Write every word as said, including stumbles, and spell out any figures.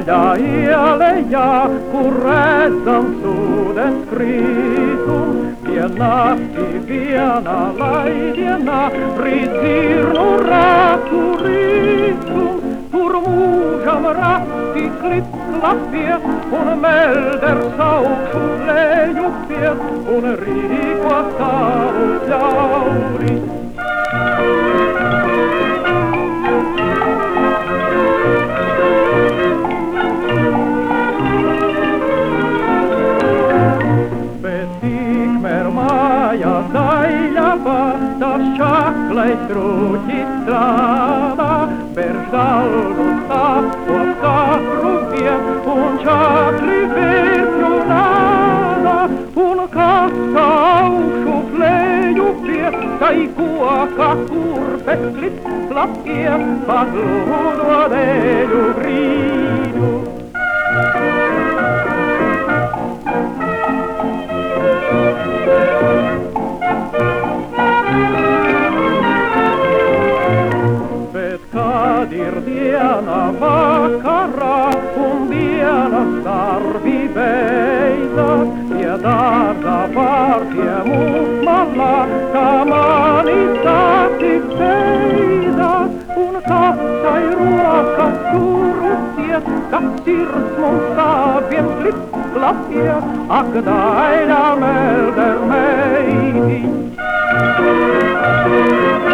allà e alleia, currezzan su descritum, viena, si viena, lai viena, rizir nu racuritum, turmujam ratti clip clappie, un melder sauc lejuppie, un riqua saus lauri. Maja zajlapa, ta šaklej trutistrana, per žalgu sapo sapruvie, un čakli versionana, un kassa augšu fleju pie, tai kuoka kurpe klip klapie, padludo dēļu grīdu. Ir diena vakarā, un dienas darbi beidzas, pie darba var pie mūs malā, kā mani sācis beidzas, un kāpsai rokas turusies, kas sirds mums abiem klip klapie, ak daļa melder meitiņ.